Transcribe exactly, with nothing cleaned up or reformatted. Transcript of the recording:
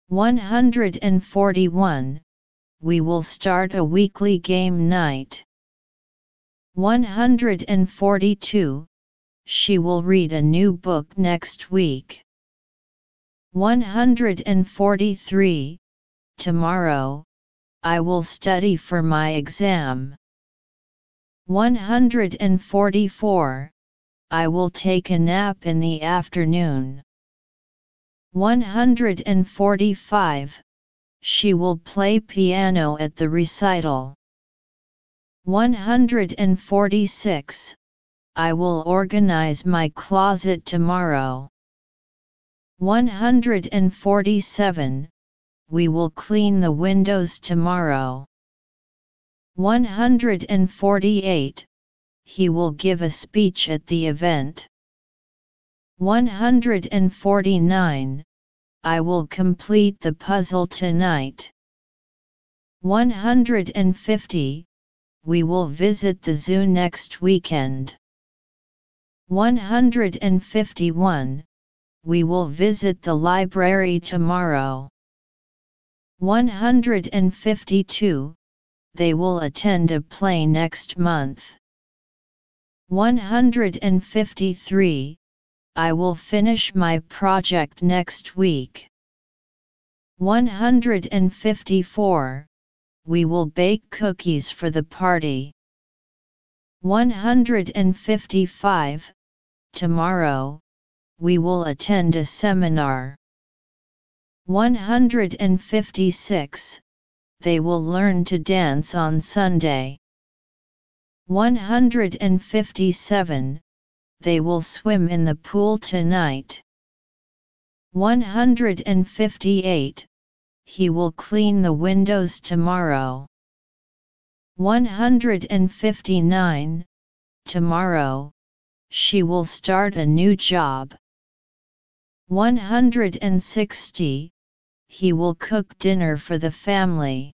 one hundred forty-one. We will start a weekly game night. one hundred forty-two. She will read a new book next week. one hundred forty-three. Tomorrow, I will study for my exam. one hundred forty-four. I will take a nap in the afternoon. one hundred forty-five. She will play piano at the recital. one hundred forty-six. I will organize my closet tomorrow. one hundred forty-seven. We will clean the windows tomorrow. one hundred forty-eight. He will give a speech at the event. one hundred forty-nine. I will complete the puzzle tonight. one hundred fifty. We will visit the zoo next weekend. one hundred fifty-one. We will visit the library tomorrow. one hundred fifty-two. They will attend a play next month. one hundred fifty-three. I will finish my project next week. one hundred fifty-four. We will bake cookies for the party. one hundred fifty-five. Tomorrow, we will attend a seminar. one hundred fifty-six. They will learn to dance on Sunday. one hundred fifty-seven. They will swim in the pool tonight. one hundred fifty-eight. He will clean the windows tomorrow. one hundred fifty-nine. Tomorrow, she will start a new job. one hundred sixty. He will cook dinner for the family.